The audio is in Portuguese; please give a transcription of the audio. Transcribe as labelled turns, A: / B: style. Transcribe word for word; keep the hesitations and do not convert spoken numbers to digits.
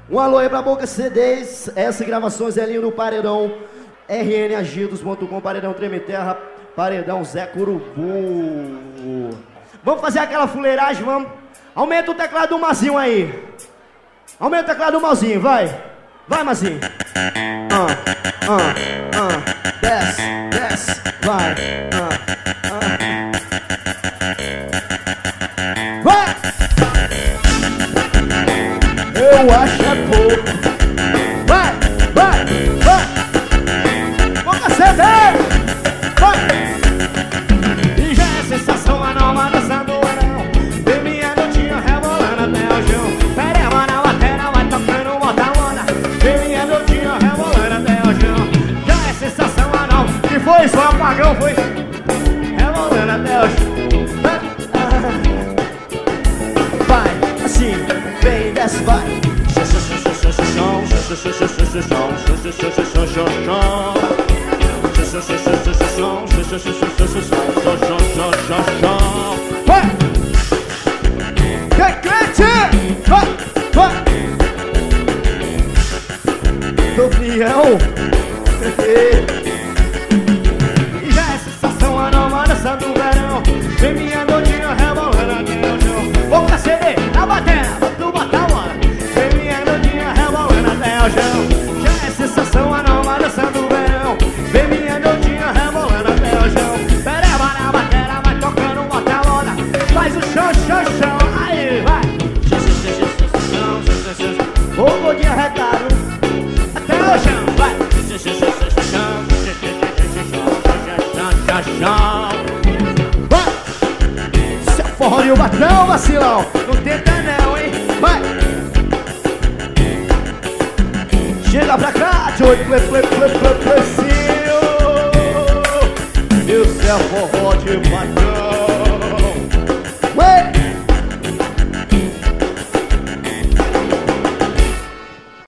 A: Um alô aí pra Boca C Ds, essa gravações é no Paredão, R N agidos ponto com, Paredão Treme Terra, Paredão Zé Curubu. Vamos fazer aquela fuleiragem, vamos? Aumenta o teclado do Mazinho aí. Aumenta o teclado do Mazinho, vai. Vai, Mazinho. Ah, ah, ah. Desce, desce, vai. Ah, ah. Vai! Eu acho é pouco. Vai, vai, vai. Boca C Ds, vai. E já é sensação anômala dançando o anel. Vem minha notinha rebolando até o chão. Pereba na bateria, vai tocando bota onda. Vem minha notinha rebolando até o chão. Já é sensação anômala. Que foi só apagão, foi rebolando até o chão. Vai, assim, vem, desce, vai. Vai! Que crente! Vai! Vai! Do Pião! E já é sensação anômala dançando o verão. Vem minha notinha rebolando até o chão. Boca C D, na bateria, tu bota a bola. Vem minha notinha rebolando até o chão. Já é sensação anômala dançando o verão. Vem minha notinha rebolando até o chão. Pereba na bateria, vai tocando, bota a bola. Faz o chão, chão, chão, aí vai. Ô gordinho arretado, até o chão, vai. Vai! Seu forró e o batrão, vacilão. Não tenta não, hein? Vai! Chega pra cá, Joey, ple, ple, ple, ple, plecinho. E o seu forró de batrão.